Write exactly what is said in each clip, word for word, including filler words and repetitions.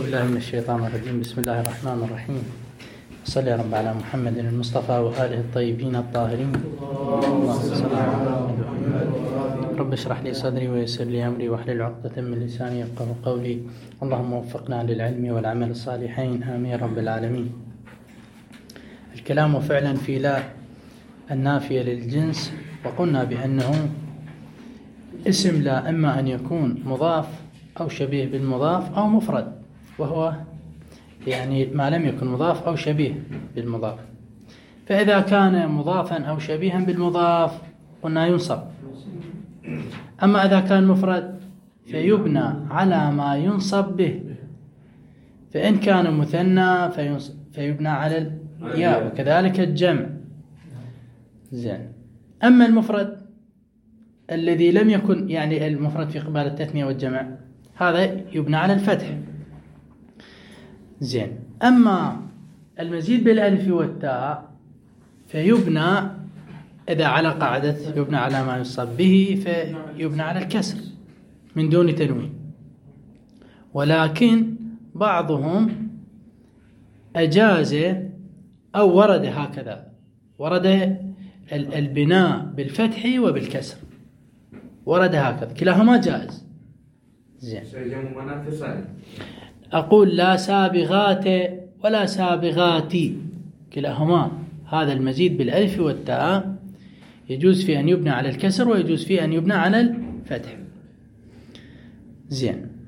بالله من الشيطان الرجيم. بسم الله الرحمن الرحيم. صلى يا رب على محمد المصطفى وآله الطيبين الطاهرين. اللهم صل على محمد. رب اشرح لي صدري ويسر لي أمري واحلل عقدة من لساني يفقهوا قولي. اللهم وفقنا للعلم والعمل الصالحين آمين رب العالمين. الكلام فعلا في لا النافية للجنس، وقلنا بأنه اسم لا إما أن يكون مضاف أو شبيه بالمضاف أو مفرد، وهو يعني ما لم يكن مضاف أو شبيه بالمضاف. فإذا كان مضافا أو شبيها بالمضاف قلنا ينصب، أما إذا كان مفرد فيبنى على ما ينصب به، فإن كان مثنى فيبنى على الياء، وكذلك الجمع. زين. أما المفرد الذي لم يكن يعني المفرد في قبال التثنية والجمع هذا يبنى على الفتح. زين. أما المزيد بالألف والتاء فيبنى إذا على قاعدة يبنى على ما ينصب به فيبنى على الكسر من دون تنوين، ولكن بعضهم أجاز أو ورد هكذا، ورد البناء بالفتح وبالكسر، ورد هكذا، كلاهما جائز. زين. أقول لا سابغات ولا سابغاتي، كلاهما هذا المزيد بالألف والتاء يجوز في أن يبنى على الكسر ويجوز في أن يبنى على الفتح. زين.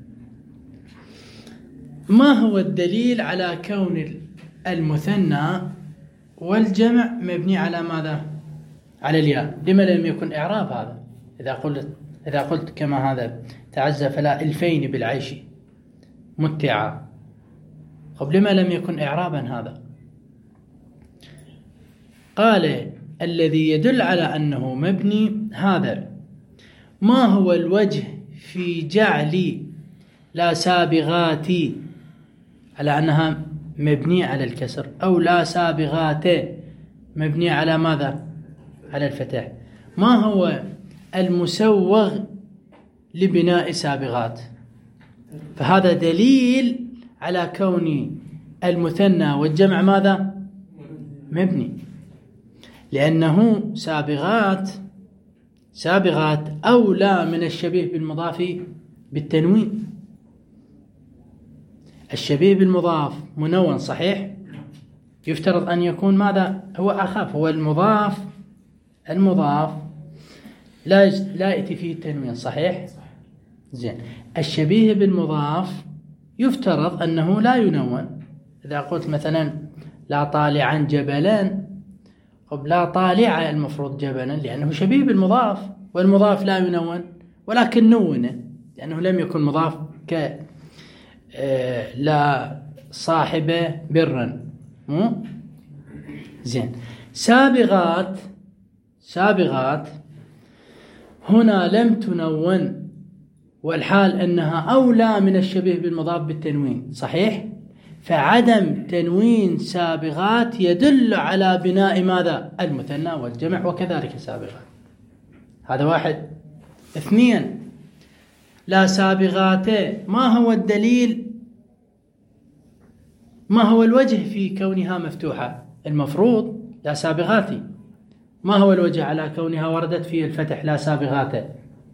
ما هو الدليل على كون المثنى والجمع مبني على ماذا؟ على الياء. لما لم يكن إعراب هذا؟ إذا قلت إذا قلت كما هذا تعزى فلا ألفين بالعيش متعا، طب لما لم يكن إعرابا هذا؟ قال الذي يدل على أنه مبني هذا. ما هو الوجه في جعل لا سابغاتي على أنها مبنية على الكسر، أو لا سابغات مبنية على ماذا؟ على الفتح. ما هو المسوغ لبناء سابغات؟ فهذا دليل على كون المثنى والجمع ماذا؟ مبني، لأنه سابغات سابغات أولى من الشبيه بالمضاف بالتنوين. الشبيه بالمضاف منون صحيح، يفترض أن يكون ماذا؟ هو أخف، هو المضاف المضاف لا لا يأتي فيه التنوين صحيح. زين. الشبيه بالمضاف يفترض أنه لا ينون. إذا قلت مثلا لا طالعا جبلا، طب لا طالع المفروض جبلا لأنه شبيه بالمضاف، والمضاف لا ينون، ولكن نونه لأنه لم يكن مضاف ك آه لا صاحب برا. مو زين. سابغات سابغات هنا لم تنون، والحال أنها أولى من الشبيه بالمضاف بالتنوين صحيح، فعدم تنوين سابغات يدل على بناء ماذا؟ المثنى والجمع، وكذلك سابغات. هذا واحد. اثنين، لا سابغات ما هو الدليل؟ ما هو الوجه في كونها مفتوحة؟ المفروض لا سابغاتي. ما هو الوجه على كونها وردت في الفتح لا سابغات؟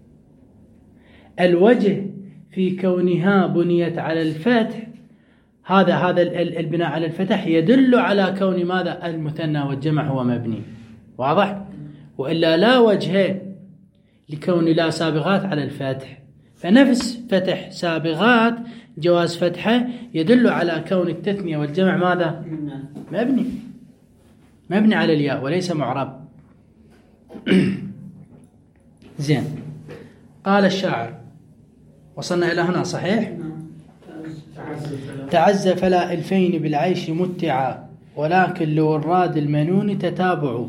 الوجه في كونها بنيت على الفتح، هذا هذا البناء على الفتح يدل على كون ماذا؟ المثنى والجمع هو مبني. واضح؟ وإلا لا وجه لكون لا سابغات على الفتح، فنفس فتح سابغات جواز فتحه يدل على كون التثنية والجمع ماذا؟ مبني مبني على الياء وليس معرب. زين. قال الشاعر، وصلنا إلى هنا صحيح؟ تعز فلا ألفين بالعيش متعا، ولكن لوراد المنون تتابع.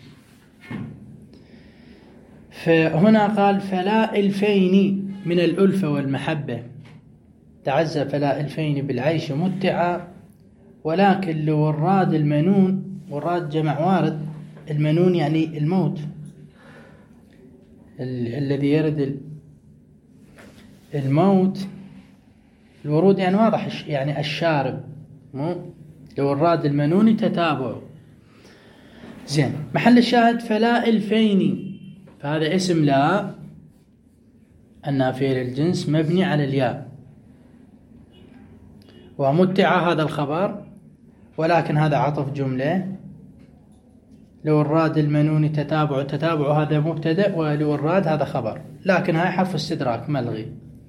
فهنا قال فلا ألفين من الألفة والمحبة، تعز فلا ألفين بالعيش متعا، ولكن لوراد المنون، وراد جمع وارد، المنون يعني الموت ال- الذي يرد الموت الورود يعني واضح، يعني الشارب، مو لو الراد المنوني تتابعه. زين، محل الشاهد فلا الفين، فهذا اسم لا النافية للجنس مبني على الياء، ومتع هذا الخبر، ولكن هذا عطف جملة. لو الراد المنوني تتابع، تتابع هذا مبتدأ، ولو الراد هذا خبر، لكن هاي حرف استدراك ملغي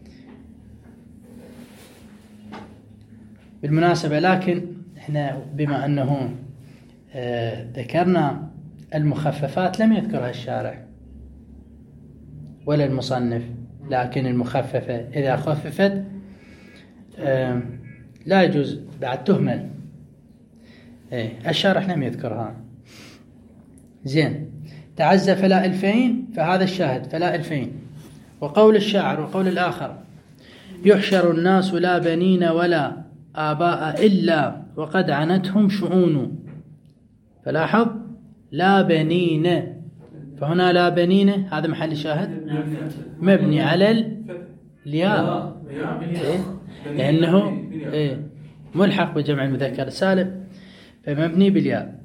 بالمناسبة. لكن احنا بما انه آه ذكرنا المخففات لم يذكرها الشارع ولا المصنف، لكن المخففة إذا خففت آه لا يجوز بعد تهمل. ايه الشارح لم يذكرها. زين، تعزى فلا الفين، فهذا الشاهد فلا الفين. وقول الشاعر وقول الآخر يحشر الناس لا بنين ولا آباء إلا وقد عنتهم شؤون. فلاحظ لا بنين، فهنا لا بنين هذا محل شاهد مبني على الياء، إيه؟ لأنه إيه؟ ملحق بجمع المذكر السالم، فمبني بالياء.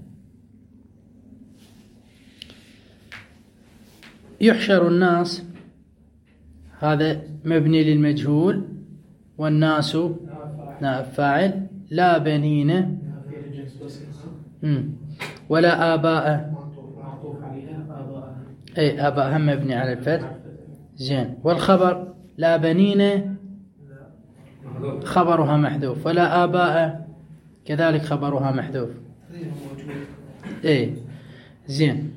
يحشر الناس هذا مبني للمجهول، والناس نائب فاعل، لا بنين ولا آباء، أي آباء هم مبني على الفتح. زين، والخبر لا بنين خبرها محذوف، ولا آباء كذلك خبرها محذوف. ايه زين،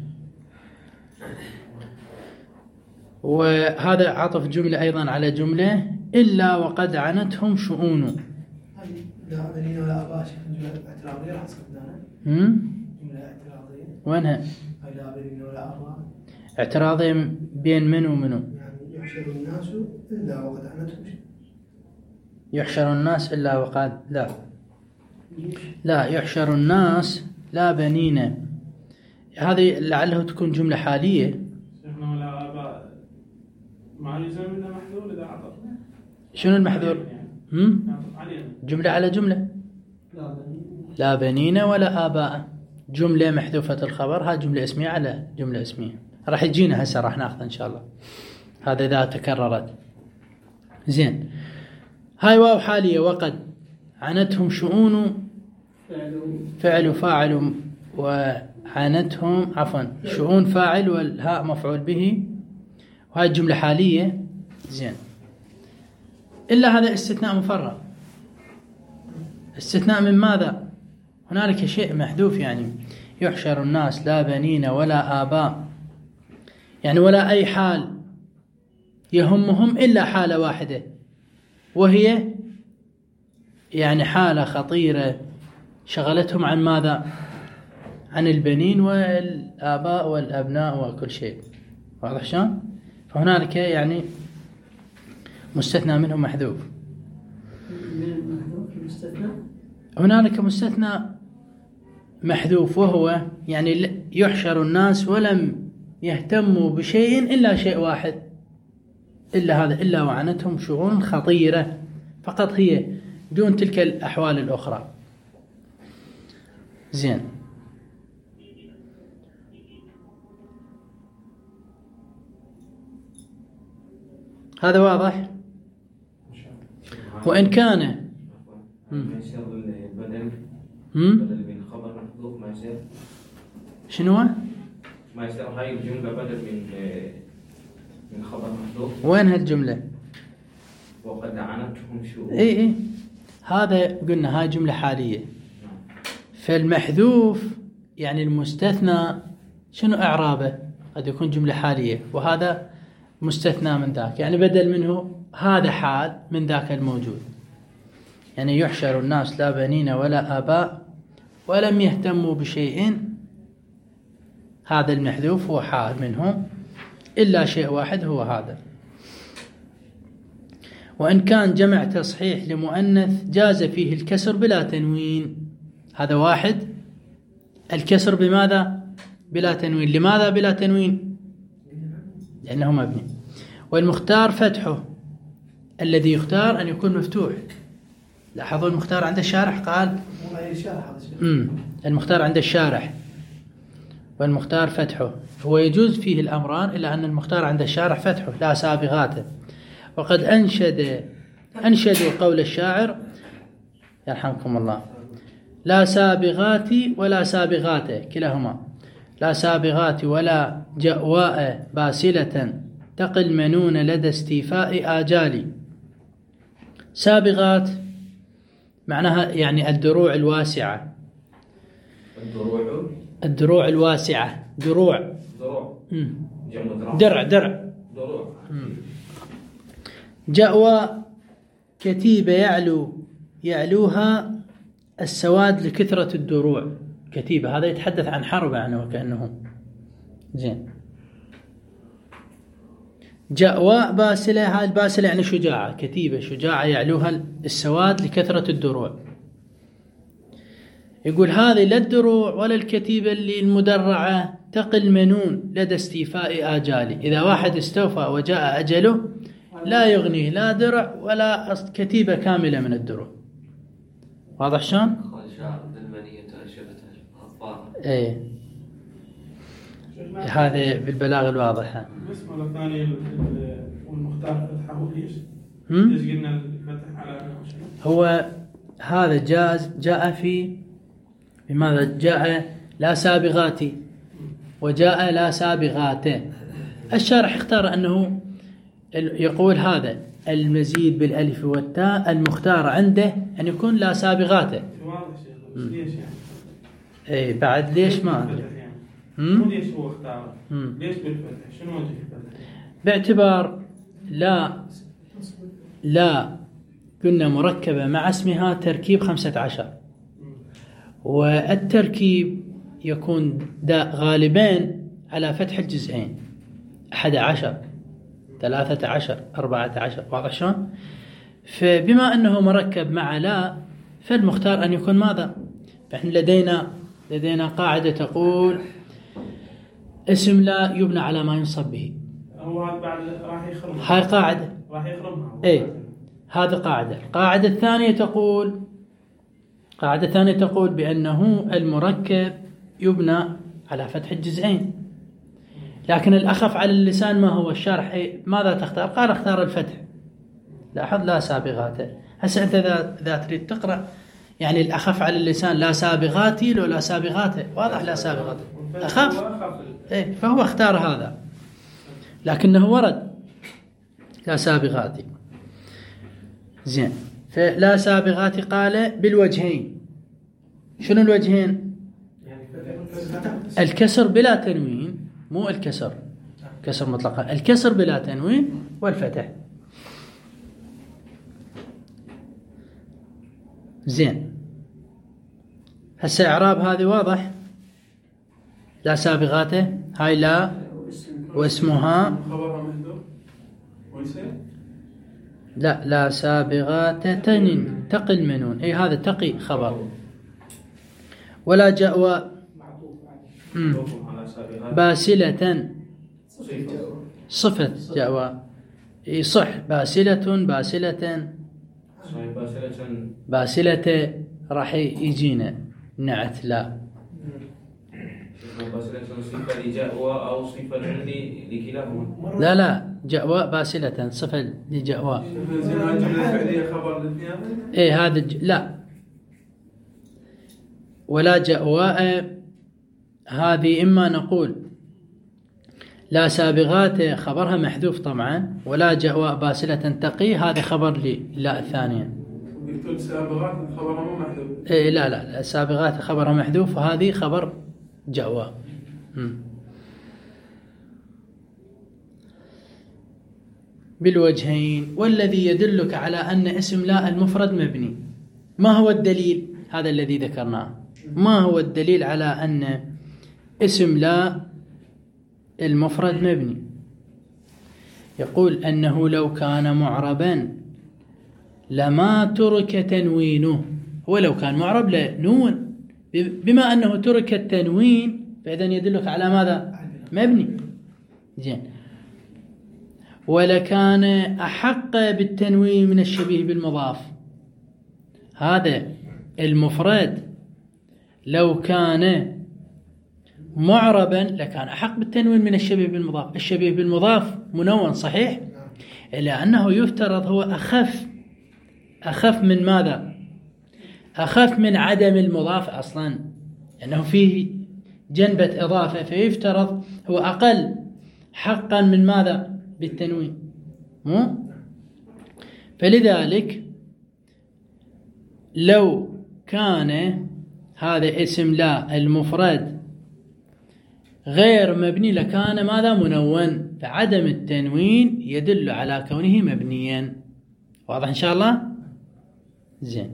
وهذا عطف جملة أيضا على جملة إلا وقد عنتهم شؤون. لا بنين ولا آباء جملة اعتراضية راح تسكتنا. هم؟ جملة اعتراضية. وينها؟ لا بنين ولا آباء. اعتراضية بين من ومنو؟ يعني يحشر الناس إلا وقد عنتهم شؤون. يحشر الناس إلا وقد لا لا يحشر الناس لا بنين، هذه لعله تكون جملة حالية. ولا آباء ما يلزم إلا محذور إذا عطف. شنو المحذور؟ هم؟ علينا. جملة على جملة. لا بنين ولا آباء، جملة محذوفة الخبر، ها جملة اسمية على جملة اسمية. راح يجينا هسه راح ناخذ إن شاء الله، هذا إذا تكررت. زين، هاي واو حالية وقد عنتهم شؤون، فعل وفاعل، وعنتهم عفوا شؤون فاعل والهاء مفعول به، وهاي الجملة حالية. زين، إلا هذا استثناء مفرغ. استثناء من ماذا؟ هنالك شيء محذوف، يعني يحشر الناس لا بنين ولا آباء، يعني ولا أي حال يهمهم إلا حالة واحدة، وهي يعني حالة خطيرة شغلتهم عن ماذا؟ عن البنين والآباء والأبناء وكل شيء. واضح شلون؟ فهنالك يعني مستثنى منهم محذوف. هنالك مستثنى محذوف، وهو يعني يحشر الناس ولم يهتموا بشيء إلا شيء واحد، إلا هذا، إلا وعنتهم شؤون خطيرة فقط، هي دون تلك الأحوال الأخرى. زين، هذا واضح. وإن كان ما يصير البدل هم؟ بدل من خبر محذوف ما يصير شنو؟ ما يصير هاي الجملة بدل من من خبر محذوف. وين هالجملة؟ وقد عنتهم شؤون. اي اي هذا قلنا هاي جملة حالية. فالمحذوف يعني المستثنى شنو إعرابه؟ قد يكون جملة حالية، وهذا مستثنى من ذاك، يعني بدل منه هذا حال من ذاك الموجود. يعني يحشر الناس لا بنين ولا آباء ولم يهتموا بشيء، هذا المحذوف هو حال منهم، إلا شيء واحد هو هذا. وإن كان جمع تصحيح لمؤنث جاز فيه الكسر بلا تنوين، هذا واحد. الكسر بماذا؟ بلا تنوين. لماذا بلا تنوين؟ لأنه مبني. والمختار فتحه، الذي يختار أن يكون مفتوح، لاحظوا المختار عند الشارح قال مو أي شارح هذا الشيء. امم المختار عند الشارح والمختار فتحه، هو يجوز فيه الأمران إلا أن المختار عند الشارح فتحه لا سابغاته. وقد أنشد أنشدوا قول الشاعر يرحمكم الله: لا سابغات ولا سابغات كلاهما، لا سابغات ولا جأواء باسلة تقي المنون لدى استيفاء آجالي. سابغات معناها يعني الدروع الواسعة، الدروع الدروع الواسعة، دروع دروع مم. جمع درع درع دروع. جأوى كتيبة يعلو يعلوها السواد لكثرة الدروع. كتيبة هذا يتحدث عن حرب يعني وكأنه زين. جأوى باسلة، هاي الباسلة يعني شجاعة، كتيبة شجاعة يعلوها السواد لكثرة الدروع. يقول هذه لا الدروع ولا الكتيبة اللي المدرعة تقي المنون لدى استيفاء آجالي. إذا واحد استوفى وجاء أجله لا يغنيه لا درع ولا كتيبة كاملة من الدروع. واضح شلون؟ ايه هذا بالبلاغ الواضحة. بس مرة ثانية والمختار فتحه ليش؟ هم؟ ليش قلنا الفتح على شنو؟ هو هذا جاز جاء في بماذا؟ جاء لا سابغاتي وجاء لا سابغاته. الشارح اختار أنه يقول هذا المزيد بالألف والتاء المختار عنده أن يكون لا سابغاته. واضح شيخ ليش يعني؟ ايه بعد ليش ما أدري. يعني هم؟ مو ليش هو اختار؟ هم. ليش بالفتح؟ شنو وجه الفتح؟ باعتبار لا لا كنا مركبة مع اسمها تركيب خمسة عشر، والتركيب يكون غالبين على فتح الجزئين أحد عشر ثلاثة عشر أربعة عشر. واضح شلون؟ فبما أنه مركب مع لا فالمختار أن يكون ماذا؟ فإحنا لدينا لدينا قاعدة تقول اسم لا يبنى على ما ينصب به. هو هذا بعد راح يخرم. هاي قاعدة. راح يخرمها. ايه هذه قاعدة. القاعدة الثانية تقول قاعدة ثانية تقول بأنه المركب يبنى على فتح الجزئين، لكن الأخف على اللسان ما هو؟ الشرح إيه؟ ماذا تختار؟ قال اختار الفتح. لاحظ لا سابغاته. هسه أنت إذا تريد تقرأ يعني الأخف على اللسان لا سابغاتي لو لا سابغاته. واضح لا سابغاته أخف إيه، فهو اختار هذا لكنه ورد لا سابغاتي. زين. فلا سابغاتي قال بالوجهين. شنو الوجهين؟ الكسر بلا تنوين، مو الكسر كسر مطلقا، الكسر بلا تنوين والفتح. زين. هسه إعراب هذه واضح. لا سابغاته هاي لا واسمها خبرها محذوف ويصير لا لا سابغات تنين تقي المنون. اي هذا تقي خبر. ولا جأوى باسلة صفة جأوى اي صح. باسلة باسلة باسلة راح يجينا نعت لا. لا لا جأوى باسلة صفة لجأوى. ايه هذا ج... لا. ولا جأواء هذه إما نقول لا سابغات خبرها محذوف طبعا، ولا جأواء باسلة تقي هذا خبر لي لا الثانية. يكتب سابغات خبرها مو محذوف. ايه لا لا, لا سابغات خبرها محذوف وهذه خبر جأواء. بالوجهين. والذي يدلك على أن اسم لا المفرد مبني. ما هو الدليل؟ هذا الذي ذكرناه. ما هو الدليل على أن اسم لا المفرد مبني؟ يقول أنه لو كان معربا لما ترك تنوينه. هو لو كان معرب لنون، بما أنه ترك التنوين فإذن يدلك على ماذا؟ مبني. زين. ولكان أحق بالتنوين من الشبيه بالمضاف. هذا المفرد لو كان معربا لكان أحق بالتنوين من الشبيه بالمضاف. الشبيه بالمضاف منون صحيح، إلا أنه يفترض هو أخف أخف من ماذا؟ أخف من عدم المضاف أصلا، لأنه فيه جنبة إضافة، فيفترض هو أقل حقا من ماذا؟ بالتنوين. مو؟ فلذلك لو كان هذا اسم لا المفرد غير مبني لكان ماذا؟ منون، فعدم التنوين يدل على كونه مبنيا. واضح إن شاء الله؟ زين.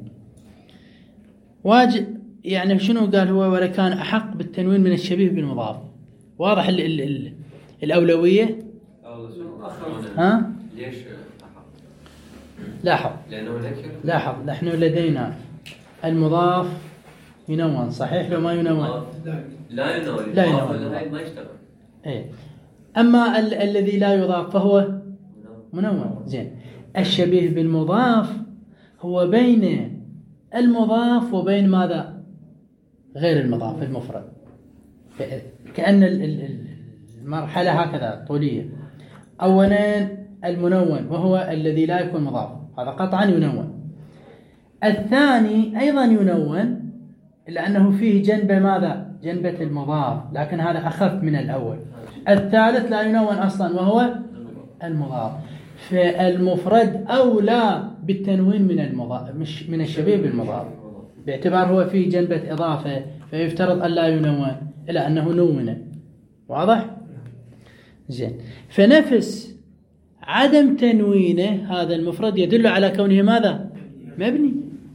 واجب يعني شنو قال هو؟ ولا كان أحق بالتنوين من الشبيه بالمضاف. واضح ال ال ال الأولوية؟ ها؟ ليش أحق؟ لاحظ لأنه نكر. لاحظ نحن لدينا المضاف ينون صحيح لو ما ينون؟ لا ينون. لا ينون. ما يشتغل. إيه. أما ال الذي لا يضاف فهو منون. زين. الشبيه بالمضاف هو بين المضاف وبين ماذا؟ غير المضاف المفرد. كأن المرحلة هكذا طولية. أولا المنون وهو الذي لا يكون مضاف، هذا قطعا ينون. الثاني أيضا ينون إلا أنه فيه جنبة ماذا؟ جنبة المضاف، لكن هذا أخف من الأول. الثالث لا ينون أصلا وهو المضاف. فالمفرد أولى بالتنوين من المضاف مش من الشبيه بالمضاف، باعتبار هو فيه جنبة إضافة، فيفترض أن لا ينون إلا أنه نون. واضح؟ زين. فنفس عدم تنوينه هذا المفرد يدل على كونه ماذا؟ مبني.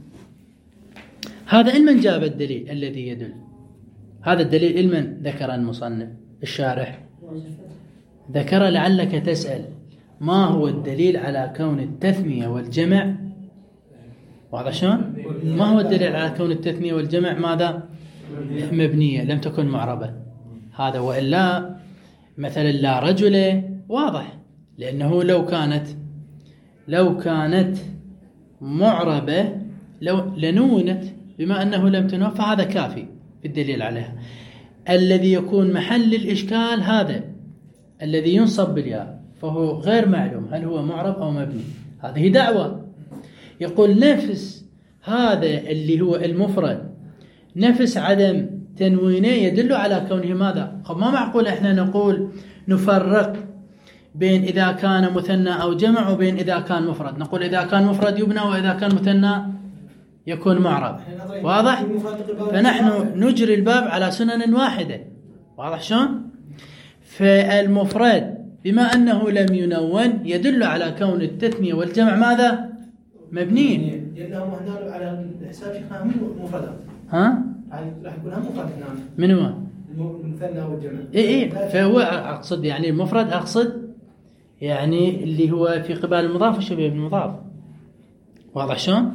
هذا علما جاب الدليل الذي يدل. هذا الدليل علما ذكر المصنف الشارح، ذكر لعلك تسأل ما هو الدليل على كون التثنية والجمع؟ واضح شلون؟ ما هو الدليل على كون التثنية والجمع ماذا؟ مبنية لم تكن معربة. هذا وإلا مثلا لا رجل واضح، لأنه لو كانت لو كانت معربة لو لنونت، بما أنه لم تنون فهذا كافي في الدليل عليها. الذي يكون محل الإشكال هذا الذي ينصب بالياء، فهو غير معلوم هل هو معرب أو مبني. هذه دعوة. يقول نفس هذا اللي هو المفرد نفس عدم تنوينه يدل على كونه ماذا؟ خب ما معقول احنا نقول نفرق بين إذا كان مثنى أو جمع وبين إذا كان مفرد. نقول إذا كان مفرد يبنى وإذا كان مثنى يكون معرب. واضح؟ فنحن نجري الباب على سنن واحدة. واضح شلون؟ فالمفرد بما أنه لم ينون يدل على كون التثنية والجمع ماذا؟ مبنيين. لأنهم هنا على الحساب شيخنا هم مفردات. ها؟ راح يكون هم مفرد هنا. من هو؟ المثنى والجمع. إيه إيه. فهو أقصد يعني المفرد أقصد يعني اللي هو في قبال المضاف والشبيه بالمضاف. واضح شلون؟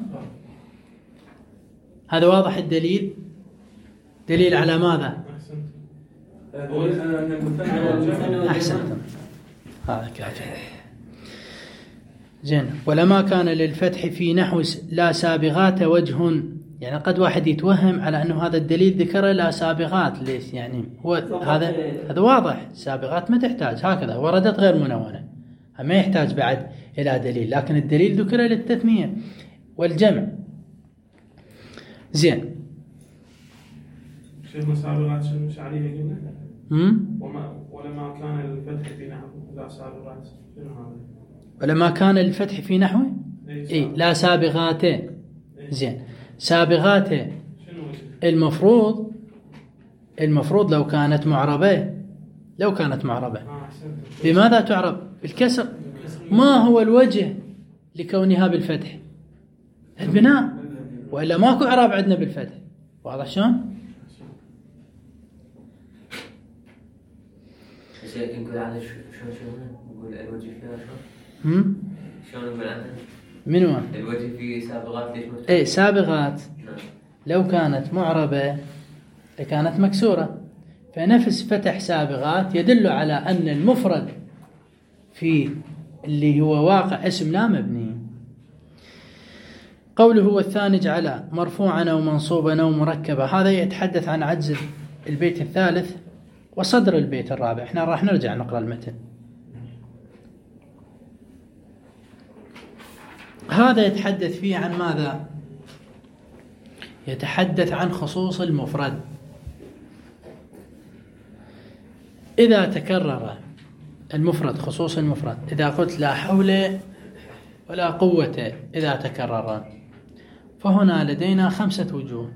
هذا واضح الدليل. دليل على ماذا؟ أحسنتم. هذا كافي. زين. ولما كان للفتح في نحو لا سابغات وجه، يعني قد واحد يتوهم على أنه هذا الدليل ذكر لا سابغات. ليش يعني؟ هو هذا هذا واضح. سابغات ما تحتاج، هكذا وردت غير منونة، ما يحتاج بعد إلى دليل، لكن الدليل ذكر للتثنية والجمع. زين. شيخ سابغات شنو مش عليه قلنا؟ امم وما ولما كان الفتح في نحو لا سابغات شنو هذا؟ ولما كان الفتح في نحو اي لا سابغات. زين. سابغات المفروض المفروض لو كانت معربة لو كانت معربة بماذا تعرب؟ بالكسر. ما هو الوجه لكونها بالفتح؟ البناء، وإلا ماكو إعراب عندنا بالفتح. واضح شلون؟ بس يمكن على شلون شلون نقول الوجه فيها شلون؟ هم؟ شلون نقول عنها؟ من هو؟ الوجه في سابغات ليش مفتوح؟ ايه سابغات نعم. لو كانت معربة كانت مكسورة، فنفس فتح سابغات يدل على أن المفرد في اللي هو واقع اسم لا مبني. قوله والثاني جعل مرفوعا أو منصوبا أو مركبا، هذا يتحدث عن عجز البيت الثالث وصدر البيت الرابع. احنا راح نرجع نقرأ المتن. هذا يتحدث فيه عن ماذا؟ يتحدث عن خصوص المفرد. إذا تكرر المفرد، خصوص المفرد، إذا قلت لا حول ولا قوة إذا تكرر، فهنا لدينا خمسة وجوه،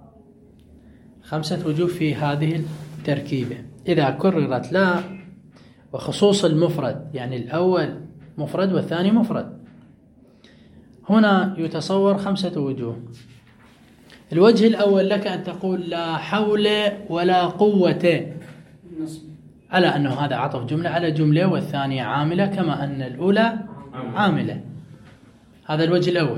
خمسة وجوه في هذه التركيبة. إذا كررت لا وخصوص المفرد، يعني الأول مفرد والثاني مفرد، هنا يتصور خمسة وجوه. الوجه الأول لك أن تقول لا حول ولا قوة، على أنه هذا عطف جملة على جملة والثانية عاملة كما أن الأولى عاملة. هذا الوجه الأول.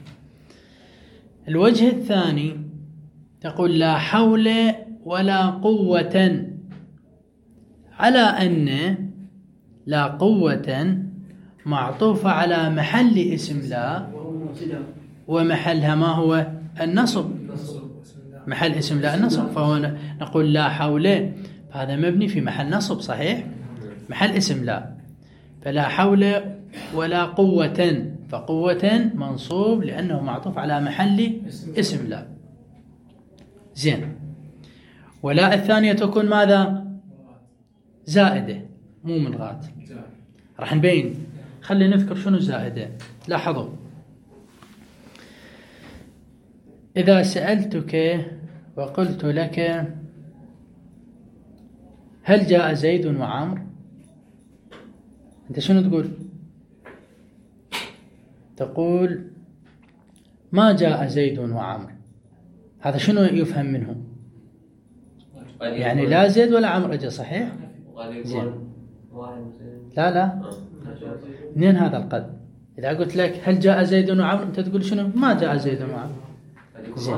الوجه الثاني تقول لا حول ولا قوة، على أن لا قوة معطوفة على محل اسم لا، ومحلها ما هو؟ النصب. محل اسم لا النصب، فهو نقول لا حول، فهذا مبني في محل نصب صحيح، محل اسم لا. فلا حول ولا قوة، فقوة منصوب لأنه معطوف على محل اسم لا. زين. ولا الثانية تكون ماذا؟ زائدة مو ملغاة. راح نبين، خلي نذكر شنو زائدة. لاحظوا، إذا سألتك وقلت لك هل جاء زيد وعمر، أنت شنو تقول؟ تقول ما جاء زيد وعمر. هذا شنو يفهم منه؟ يعني لا زيد ولا عمر أجا، صحيح؟ زين. لا لا، منين هذا القد؟ إذا قلت لك هل جاء زيد وعمر، أنت تقول شنو؟ ما جاء زيد وعمر. زين.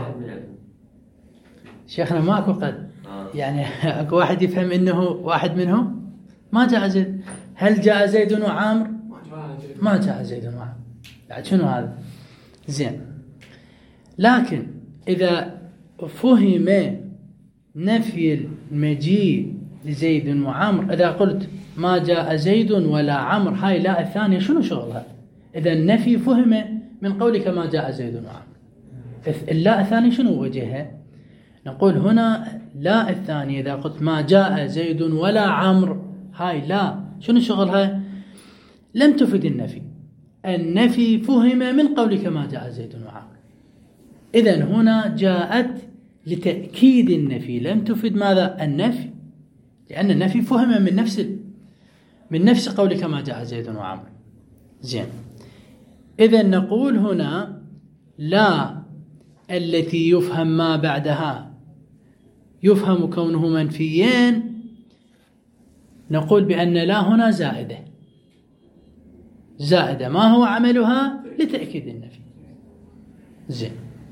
شيخنا ماكو قد، يعني اكو واحد يفهم انه واحد منهم ما جاء زيد. هل جاء زيد وعامر؟ ما جاء زيد وعامر. يعني شنو هذا؟ زين. لكن اذا فهم نفي المجيء لزيد وعامر، اذا قلت ما جاء زيد ولا عمر، هاي لا الثانية شنو شغلها؟ اذا النفي فهم من قولك ما جاء زيد وعمر. اللا الثاني شنو وجهها؟ نقول هنا لا الثانية إذا قلت ما جاء زيد ولا عمر، هاي لا شنو شغلها؟ لم تفد النفي. النفي فهم من قولك ما جاء زيد وعمر. إذن هنا جاءت لتأكيد النفي، لم تفد ماذا؟ النفي، لأن النفي فهم من نفس من نفس قولك ما جاء زيد وعمر. زين. إذن نقول هنا لا التي يفهم ما بعدها يفهم كونه منفيين، نقول بأن لا هنا زائدة. زائدة ما هو عملها؟ لتأكيد النفي. زين.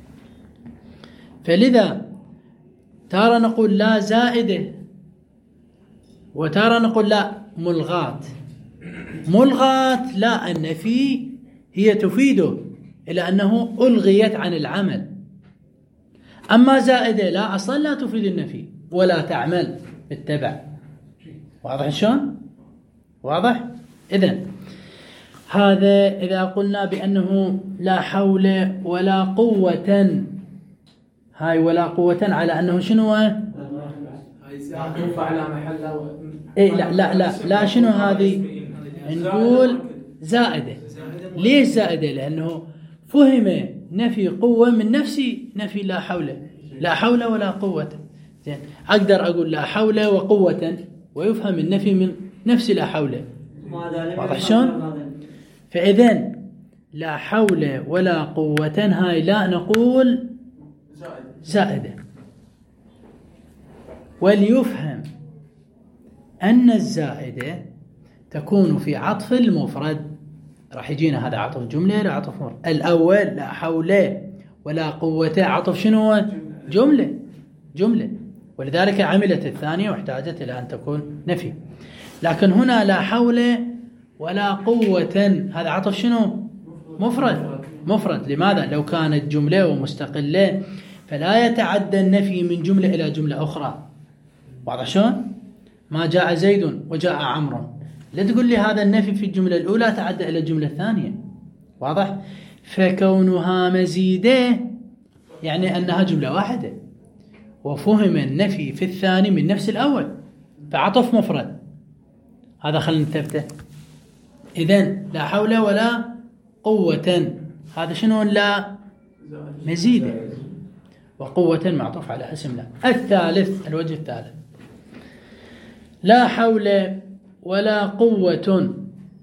فلذا تارة نقول لا زائدة، وتارة نقول لا ملغات. ملغات لا النفي هي تفيده إلى أنه ألغيت عن العمل. أما زائدة لا أصلا لا تفيد النفي ولا تعمل بالتبع. واضح شلون؟ واضح؟ إذن هذا إذا قلنا بأنه لا حول ولا قوة، هاي ولا قوة على أنه شنو؟ على محله. إيه لا لا لا لا شنو هذه؟ نقول زائدة. ليش زائدة؟ لأنه فهم نفي قوة من نفس نفي لا حول. لا حول ولا قوة. زين. أقدر أقول لا حول وقوة ويفهم النفي من نفس لا حول. واضح شلون؟ فإذن لا حول ولا قوة هاي لا نقول زائدة. وليفهم أن الزائدة تكون في عطف المفرد. راح يجينا هذا عطف جملة لا عطف مفرد. الأول لا حول ولا قوة عطف شنو؟ جملة جملة، ولذلك عملت الثانية واحتاجت إلى أن تكون نفي. لكن هنا لا حول ولا قوة هذا عطف شنو؟ مفرد. مفرد. لماذا؟ لو كانت جملة ومستقلة فلا يتعدى النفي من جملة إلى جملة أخرى. واضح شلون؟ ما جاء زيد وجاء عمرو، لا تقول لي هذا النفي في الجملة الأولى تعدى إلى الجملة الثانية. واضح؟ فكونها مزيدة يعني أنها جملة واحدة، وفهم النفي في الثاني من نفس الأول، فعطف مفرد. هذا خلينا نثبته. إذن لا حول ولا قوة، هذا شنو؟ لا مزيدة، وقوة معطوف على اسم لا. الثالث، الوجه الثالث، لا حول ولا قوة.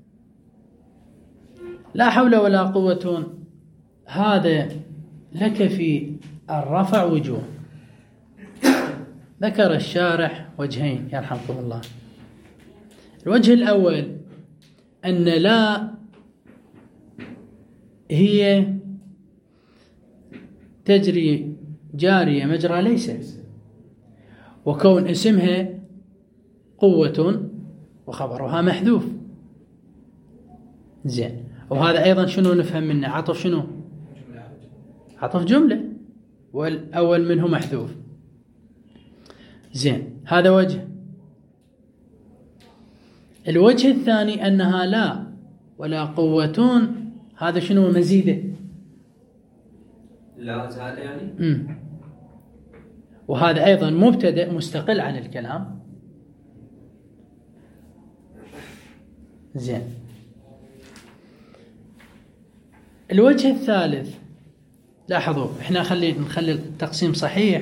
لا حول ولا قوة هذا لك في الرفع وجوه. ذكر الشارح وجهين يرحمكم الله. الوجه الأول أن لا هي تجري جارية مجرى ليس، وكون اسمها قوة وخبرها محذوف. زين، وهذا أيضا شنو نفهم منه؟ عطف شنو؟ عطف جملة، والأول منه محذوف. زين، هذا وجه. الوجه الثاني أنها لا ولا قوة، هذا شنو؟ مزيدة. لا زاد يعني. امم وهذا أيضا مبتدأ مستقل عن الكلام. زين، الوجه الثالث، لاحظوا احنا خلي نخلي التقسيم صحيح.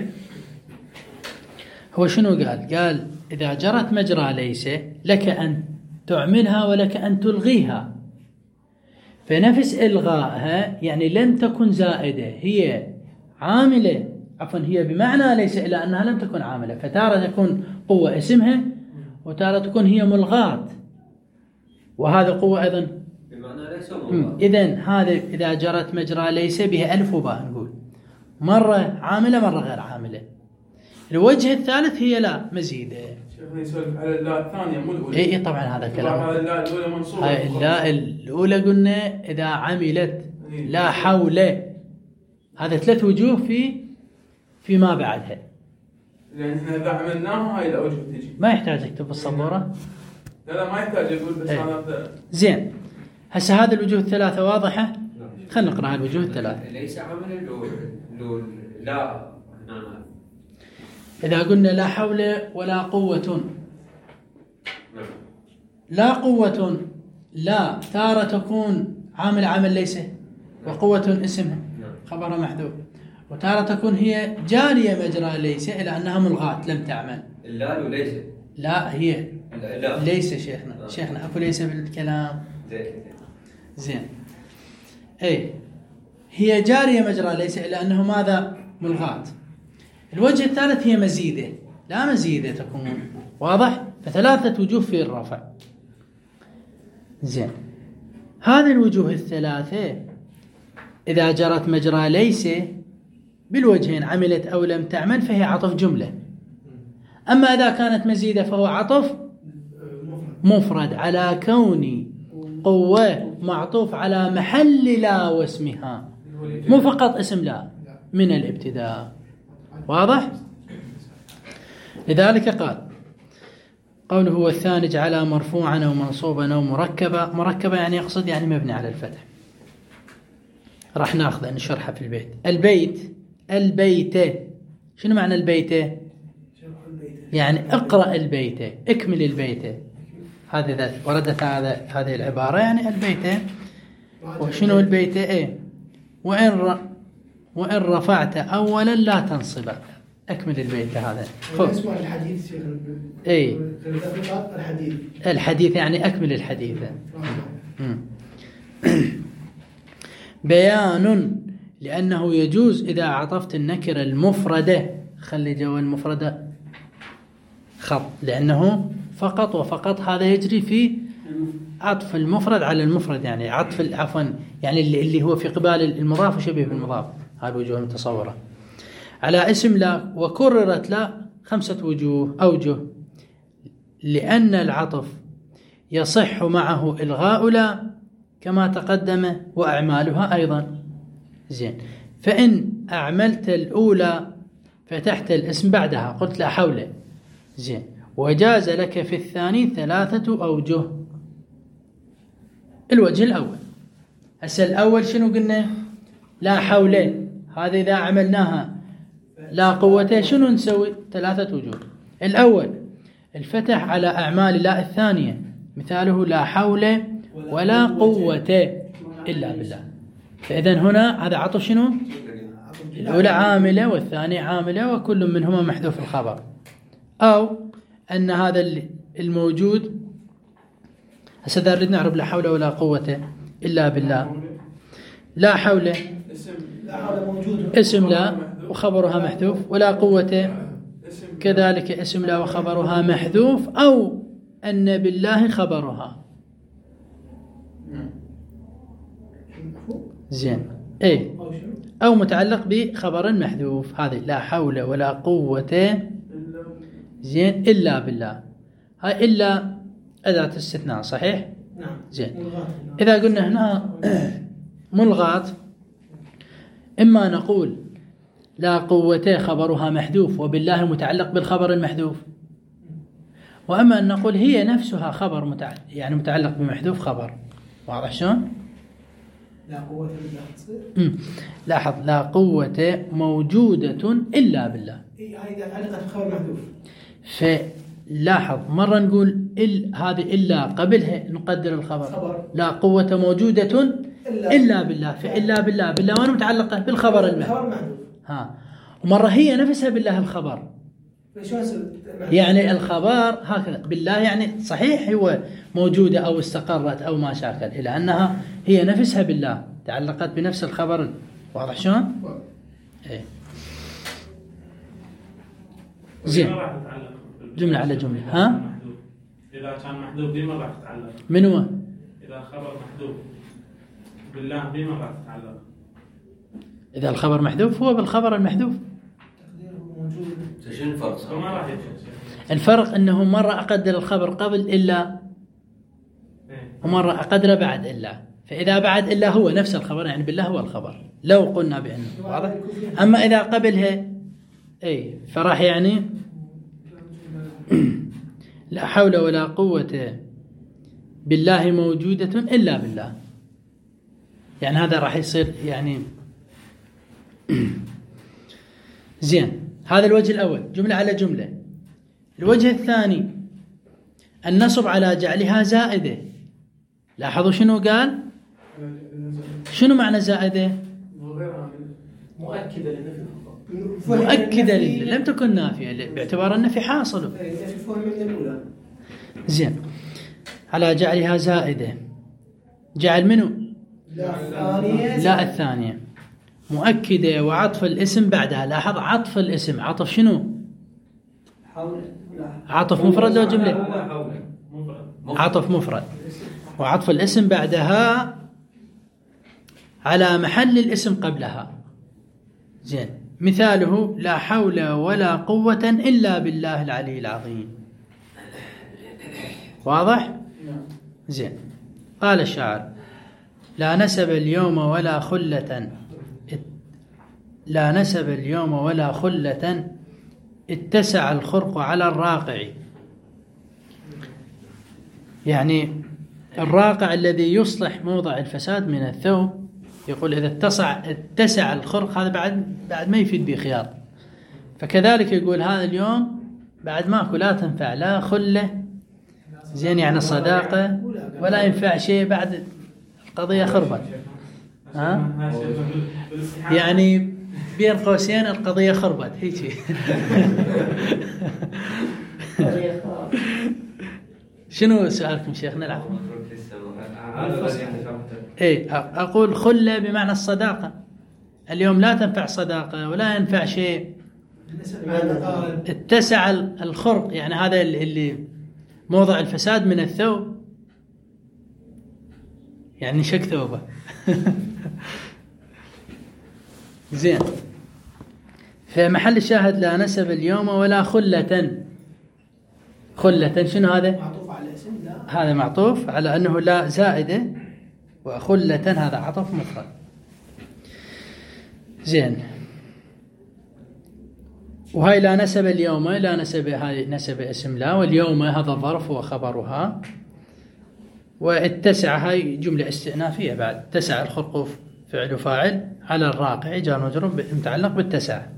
هو شنو قال؟ قال إذا جرت مجرى ليس لك أن تعملها ولك أن تلغيها. فنفس إلغائها يعني لن تكن زائدة، هي عاملة، عفوا هي بمعنى ليس، إلى أنها لم تكن عاملة. فتارة تكون قوة اسمها، وتارة تكون هي ملغاة، وهذا قوة أيضا بمعنى ليس ملغاة. إذن هذا إذا جرت مجرى ليس بها ألف وباء، نقول مرة عاملة مرة غير عاملة. الوجه الثالث هي لا مزيدة. شيخنا يسولف على اللا الثانية مو الأولى. إيه طبعا هذا كلام. هذا اللا الأولى منصوبة. هاي اللا الأولى قلنا إذا عملت لا حول، هذا ثلاث وجوه في فيما بعدها. لأن احنا إذا عملناها هاي الأوجه تجي. ما يحتاج تكتب بالسبورة. لا لا ما يحتاج أقول بس إيه. أنا. زين، هسه هذه الوجوه الثلاثة واضحة. خلينا نقرأ الوجوه الثلاثة. ليس عمل لو لا. إذا قلنا لا حول ولا قوة، لا قوة لا تارة تكون عامل عمل ليس، وقوة اسمها خبر محذوف، وتارة تكون هي جارية مجرى ليس إلى أنها ملغاة لم تعمل. لا لو ليس. لا هي لا. ليس شيخنا. آه. شيخنا أكو ليس بالكلام. زين، أي هي جارية مجرى ليس إلى أنه ماذا؟ ملغاة. الوجه الثالث هي مزيدة، لا مزيدة تكون. واضح؟ فثلاثة وجوه في الرفع. زين، هذه الوجوه الثلاثة إذا جرت مجرى ليس بالوجهين عملت أو لم تعمل فهي عطف جملة. أما إذا كانت مزيدة فهو عطف مفرد على كون قوة معطوف على محل لا واسمها، مو فقط اسم لا من الابتداء. واضح؟ لذلك قال قوله هو الثاني جعلها مرفوعا أو منصوبا أو مركبا. مركبا يعني يقصد يعني مبني على الفتح. راح ناخذ نشرحها في البيت. البيت، البيت شنو معنى البيت؟ يعني اقرأ البيت، اكمل البيت. هذه وردت هذا هذه العبارة يعني البيت. وشنو البيت؟ ايه وإن ر... وإن رفعت أولا لا تنصب. أكمل البيت هذا. اسمه الحديث شيخ. ايه الحديث. الحديث يعني أكمل الحديث. بيان، لأنه يجوز إذا عطفت النكرة المفردة، خلي جو المفردة خط، لأنه فقط وفقط هذا يجري في عطف المفرد على المفرد، يعني عطف عفوا يعني اللي هو في قبال المضاف وشبيه بالمضاف. هذه الوجوه المتصورة على اسم لا. وكررت لا خمسة وجوه أوجه، لأن العطف يصح معه إلغاء لا كما تقدم، وأعمالها أيضا زين. فإن أعملت الأولى فتحت الاسم بعدها، قلت لا حول، زين، وجاز لك في الثاني ثلاثة أوجه. الوجه الأول، هسه الأول شنو قلنا؟ لا حول، هذه إذا عملناها لا قوة شنو نسوي؟ ثلاثة وجوه. الأول الفتح على أعمال لا الثانية، مثاله لا حول ولا قوة إلا بالله. فإذا هنا هذا عطف شنو؟ الأولى عاملة والثانية عاملة وكل منهما محذوف الخبر. أو أن هذا الموجود، هسه إذا نريد نعرف لا حول ولا قوة إلا بالله، لا حول اسم لا وخبرها محذوف، ولا قوة كذلك اسم لا وخبرها محذوف، أو أن بالله خبرها. زين، اي او متعلق بخبر محذوف. هذه لا حول ولا قوة زين الا بالله، هاي الا اداة استثناء، صحيح؟ نعم. زين، اذا قلنا هنا ملغاة، اما نقول لا قوة خبرها محذوف وبالله متعلق بالخبر المحذوف، واما ان نقول هي نفسها خبر متعلق، يعني متعلق بمحذوف خبر. واضح شلون؟ لا قوة بالله تصير؟ لاحظ، لا قوة موجودة إلا بالله. إيه، هاي إذا تعلقت بخبر محذوف. فلاحظ، مرة نقول إل هذه إلا قبلها نقدر الخبر خبر. لا قوة موجودة إلا, إلا بالله، فإلا بالله بالله وين متعلقة؟ بالخبر المحذوف. ها، ومرة هي نفسها بالله الخبر. يعني الخبر هكذا بالله، يعني صحيح هو موجودة أو استقرت أو ما شاكل، إلى أنها هي نفسها بالله تعلقت بنفس الخبر. واضح شلون؟ إيه. زين، جملة على جملة. ها؟ إذا كان محذوف ديما راح تتعلق. من هو؟ إذا خبر محذوف بالله ديما راح تتعلق. إذا الخبر محذوف هو بالخبر المحذوف. شنو الفرق؟ ما راح يفرق. الفرق أنه مرة أقدر الخبر قبل إلا، ومرة أقدره بعد إلا. فإذا بعد إلا هو نفس الخبر، يعني بالله هو الخبر لو قلنا بأنه. واضح؟ أما إذا قبلها أي فراح يعني لا حول ولا قوة بالله موجودة إلا بالله، يعني هذا راح يصير يعني زين. هذا الوجه الأول، جملة على جملة. الوجه الثاني النصب على جعلها زائدة. لاحظوا شنو قال؟ شنو معنى زائدة؟ مؤكدة للنفي، مؤكدة للنفي، لم تكن نافية باعتبار النفي حاصل. زين، على جعلها زائدة. جعل منه؟ لا الثانية مؤكدة وعطف الاسم بعدها. لاحظ، عطف الاسم، عطف شنو؟ عطف مفرد لو جملة؟ عطف مفرد، وعطف الاسم بعدها على محل الاسم قبلها. زين، مثاله لا حول ولا قوة إلا بالله العلي العظيم. واضح؟ زين. قال الشاعر: لا نسب اليوم ولا خلة لا نسب اليوم ولا خلة اتسع الخرق على الراقع. يعني الراقع الذي يصلح موضع الفساد من الثوب، يقول إذا اتسع اتسع الخرق، هذا بعد بعد ما يفيد بخياط. فكذلك يقول هذا اليوم بعد ماكو، لا تنفع لا خلة زين يعني صداقة، ولا ينفع شيء، بعد القضية خربت. ها؟ يعني بين قوسين القضية خربت هيك. شنو سؤالكم شيخنا العفو؟ ايه، اقول خلة بمعنى الصداقة. اليوم لا تنفع صداقة ولا ينفع شيء. اتسع الخرق، يعني هذا اللي موضع الفساد من الثوب، يعني شك ثوبه. زين. فمحل الشاهد لا نسب اليوم ولا خلة. خلة شنو هذا؟ معطوف على اسم لا. هذا معطوف على أنه لا زائدة، وخلة هذا عطف مفرد. زين. وهاي لا نسب اليوم، لا نسب، هاي نسب اسم لا، واليوم هذا ظرف وخبرها. والتسعة هاي جملة استئنافية بعد، تسع الخلق فعل وفاعل على الراقع جار مجرور متعلق بالتسعة.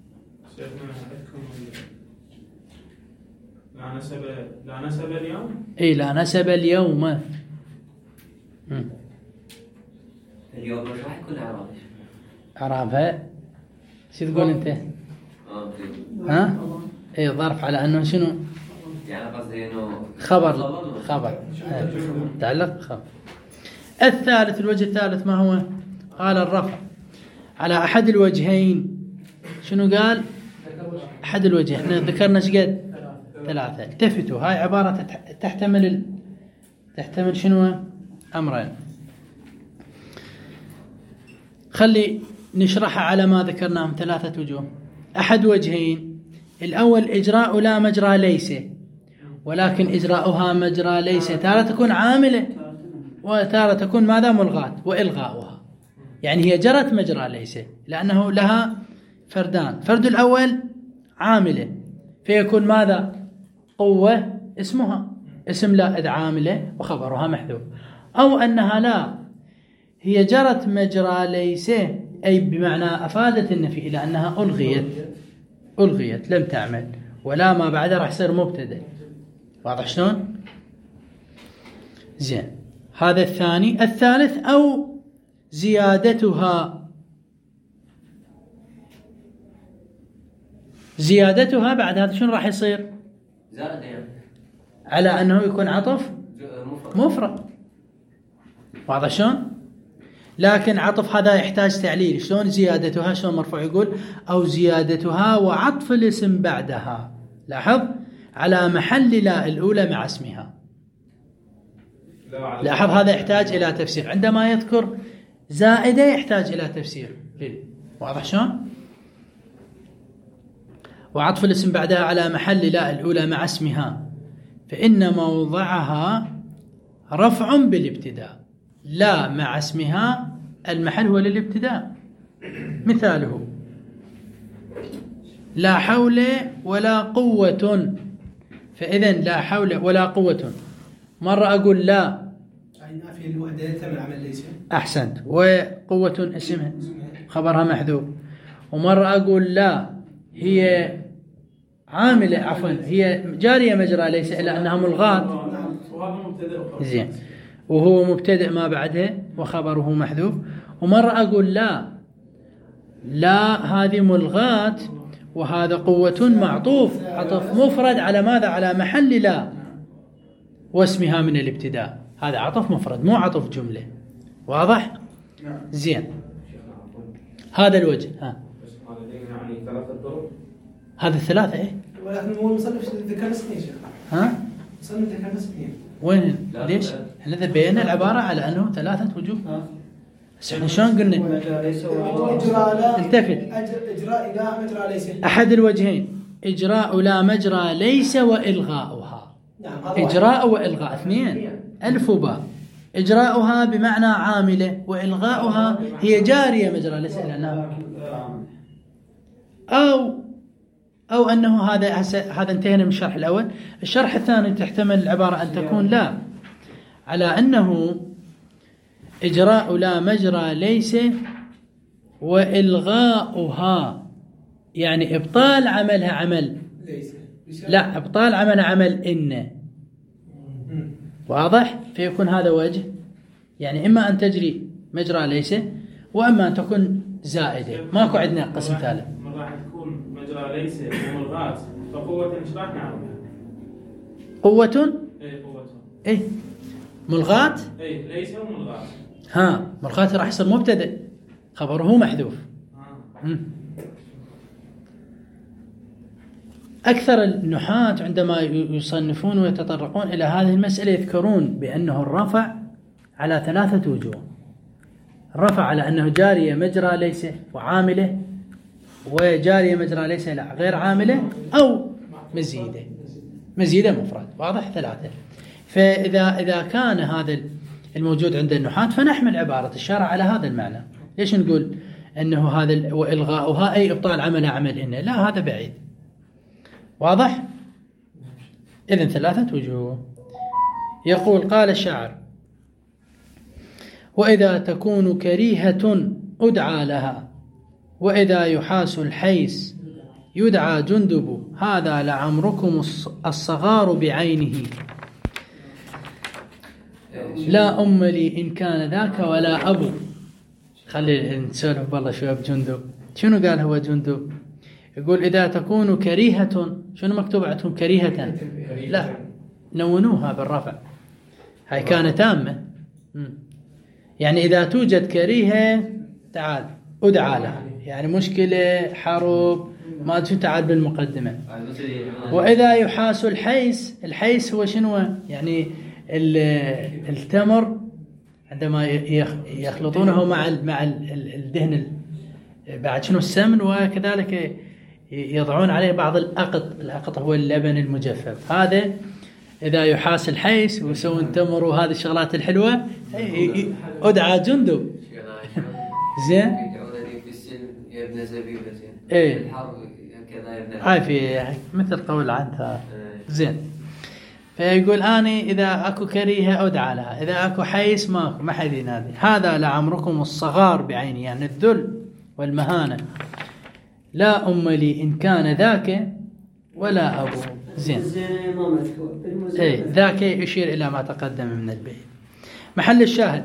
لا نسب لا نسب اليوم. اي لا نسب اليوم. مم. اليوم مش راح يكون اعراب. اعرابها شو تقول انت؟ اه ها؟ اي ظرف على انه شنو؟ يعني قصدي انه خبر خبر تعلق خبر. الثالث، الوجه الثالث ما هو؟ قال الرفع على احد الوجهين. شنو قال؟ احد الوجهين. احنا ذكرنا ايش قد؟ ثلاثة. التفتوا، هاي عبارة تحتمل ال... تحتمل شنو؟ امرين. خلي نشرحها على ما ذكرناهم، ثلاثة وجوه. احد وجهين، الاول اجراء لا مجرى ليس، ولكن اجراؤها مجرى ليس تارة تكون عاملة وتارة تكون ماذا؟ ملغاة. والغاؤها يعني هي جرت مجرى ليس لانه لها فردان. فرد الاول عاملة فيكون ماذا؟ قوة اسمها، اسم لا إذ عاملة وخبرها محذوف. أو أنها لا هي جرت مجرى ليس، أي بمعنى أفادت النفي إلى أنها ألغيت ألغيت لم تعمل، ولا ما بعدها راح يصير مبتدأ. واضح شلون؟ زين. هذا الثاني. الثالث أو زيادتها، زيادتها بعد هذا شنو راح يصير؟ زائد يعني على أنه يكون عطف مفرد. مفرد. واضح شلون؟ لكن عطف هذا يحتاج تعليل. شلون زيادتها؟ شلون مرفوع يقول أو زيادتها وعطف الاسم بعدها. لاحظ على محل لا الأولى مع اسمها. لاحظ هذا يحتاج إلى تفسير. عندما يذكر زائدة يحتاج إلى تفسير. واضح شلون؟ وعطف الاسم بعدها على محل لا الأولى مع اسمها، فإن موضعها رفع بالابتداء. لا مع اسمها المحل هو للابتداء. مثاله لا حول ولا قوة، فإذا لا حول ولا قوة مرة أقول لا في الوحدة تعمل عمل ليس. أحسنت. وقوة اسمها خبرها محذوف. ومرة أقول لا هي عاملة، عفوا هي جارية مجرى ليس إلا أنها ملغاة. زين. وهو مبتدئ ما بعده وخبره محذوف. ومرة أقول لا لا هذه ملغاة وهذا قوة معطوف عطف مفرد على ماذا؟ على محل لا واسمها من الابتداء. هذا عطف مفرد مو عطف جملة. واضح؟ زين. هذا الوجه. ها يعني ثلاثة طرق. هذا الثلاثة إيه؟ ولكن هو المصنف ذكر اثنين شيخ. ها؟ المصنف ذكر اثنين. وين؟ ليش؟ احنا ذبينا العبارة على أنه ثلاثة وجوه. بس احنا شلون قلنا؟ إجراء لا التفت. إجراء لا مجرى ليس. أحد الوجهين إجراء لا مجرى ليس وإلغاؤها. نعم. إجراء وإلغاء اثنين ألف وباء. إجراؤها بمعنى عاملة، وإلغاؤها هي جارية مجرى ليس لأنها. أو أو أنه هذا هذا انتهينا من الشرح الأول. الشرح الثاني تحتمل العبارة أن تكون لا على أنه إجراء لا مجرى ليس وإلغاؤها يعني إبطال عملها عمل ليس. لا إبطال عملها عمل إن. واضح؟ فيكون هذا وجه، يعني إما أن تجري مجرى ليس وإما أن تكون زائدة. ماكو عندنا قسم ثالث. راح تكون مجرى ليس وملغاة، فقوة ايش راح نعرفها؟ قوة اي قوة ايه ملغاة اي ليس وملغاة. ها ملغاة راح يصير مبتدأ خبره محذوف. آه. أكثر النحاة عندما يصنفون ويتطرقون إلى هذه المسألة يذكرون بأنه الرفع على ثلاثة وجوه. الرفع على أنه جارية مجرى ليس وعاملة، وجارية مجرى ليس لا غير عاملة، أو مزيدة مزيدة مفرد. واضح؟ ثلاثة. فإذا إذا كان هذا الموجود عند النحاة فنحمل عبارة الشارع على هذا المعنى. ليش نقول أنه هذا وإلغاؤها أي إبطال عملها عمل إن، لا هذا بعيد. واضح؟ إذن ثلاثة وجوه. يقول قال الشاعر: وإذا تكون كريهة أدعى لها، وإذا يحاس الحيس يدعى جندب، هذا لعمركم الصغار بعينه، لا أم لي إن كان ذاك ولا أبو. خلي نسولف بالله شوية بجندب. شنو قال هو جندب؟ يقول إذا تكون كريهة، شنو مكتوب عندكم كريهة؟ لا، نونوها بالرفع، هاي كانت تامة. يعني إذا توجد كريهة تعال أدعى لها، يعني مشكلة حرب ما شو تعال بالمقدمة. وإذا يحاس الحيس، الحيس هو شنو؟ يعني التمر عندما يخلطونه مع مع الدهن بعد شنو السمن، وكذلك يضعون عليه بعض الأقط. الأقط هو اللبن المجفف. هذا إذا يحاس الحيس ويسوون تمر وهذه الشغلات الحلوة أدعى جندب. زين. إيه. هاي في مثل قول عنها. زين. فيقول أني إذا أكو كريهة أدعى لها، إذا أكو حيس ما ما حد ينادي. هذا لعمركم الصغار بعيني، يعني الذل والمهانة، لا أم لي إن كان ذاك ولا أبو. زين. إيه ذاك يشير إلى ما تقدم من البيت. محل الشاهد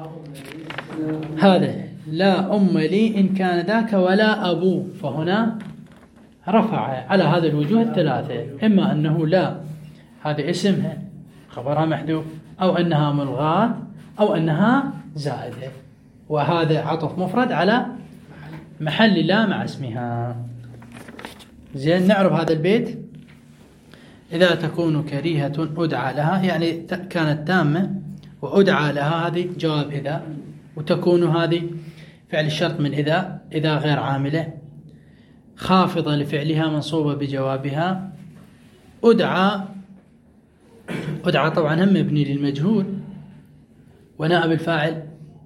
هذا لا أم لي إن كان ذاك ولا أبو، فهنا رفع على هذا الوجوه الثلاثة، إما أنه لا هذا اسمها خبرها محذوف، أو أنها ملغاة، أو أنها زائدة، وهذا عطف مفرد على محل لا مع اسمها. زين. نعرف هذا البيت: إذا تكون كريهة أدعى لها، يعني كانت تامة وأدعى لها هذه جواب إذا، وتكون هذه فعل الشرط من إذا، إذا غير عاملة، خافضة لفعلها منصوبة بجوابها. أدعى، أدعى طبعا هم مبني للمجهول، ونائب الفاعل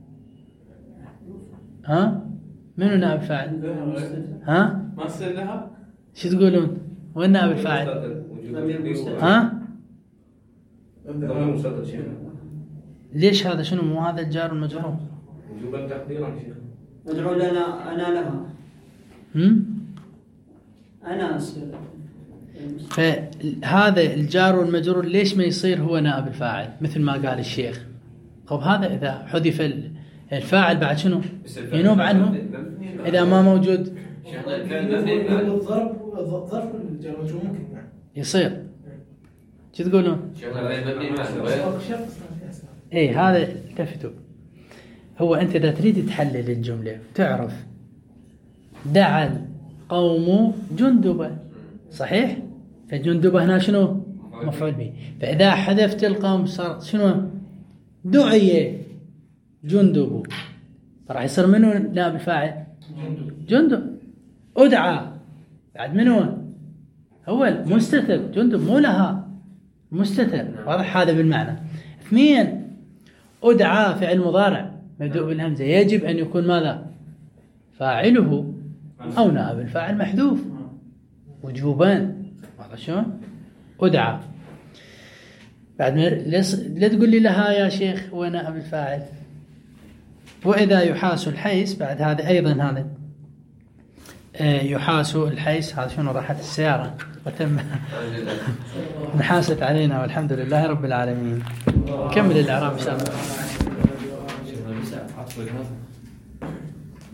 ها منو نائب الفاعل؟ ها ما تصير لها؟ شو تقولون؟ وين نائب الفاعل؟ ها ليش هذا شنو؟ مو هذا الجار والمجرور؟ وجوبا تقديرا شيخ. ادعو لنا انا لها. هم انا اصير. فهذا الجار والمجرور ليش ما يصير هو نائب الفاعل مثل ما قال الشيخ؟ طب هذا إذا حذف الفاعل بعد شنو ينوب عنه إذا ما موجود الضرب ظرف الجار والمجرور ممكن يصير. شو تقولون؟ ايه هذا التفتوا. هو انت اذا تريد تحلل الجمله تعرف دعا القوم جندبا، صحيح؟ فجندبا هنا شنو؟ مفعول به. فاذا حذفت القوم صار شنو؟ دعي جندب، راح يصير منو نائب الفاعل؟ جندب. ادعى بعد منو؟ هو المستتر جندب، مو لها مستتر. واضح هذا بالمعنى. اثنين، أدعى فعل مضارع مبدوء بالهمزة، يجب أن يكون ماذا؟ فاعله أو نائب الفاعل محذوف وجوبا. واضح شلون؟ أدعى بعد ما لا تقول لي لها يا شيخ هو نائب الفاعل. وإذا يحاس الحيس بعد هذا أيضا هذا يحاس الحيس. هذا شنو؟ راحت السيارة وتم نحاست علينا والحمد لله رب العالمين. كمل الإعراب إن شاء الله.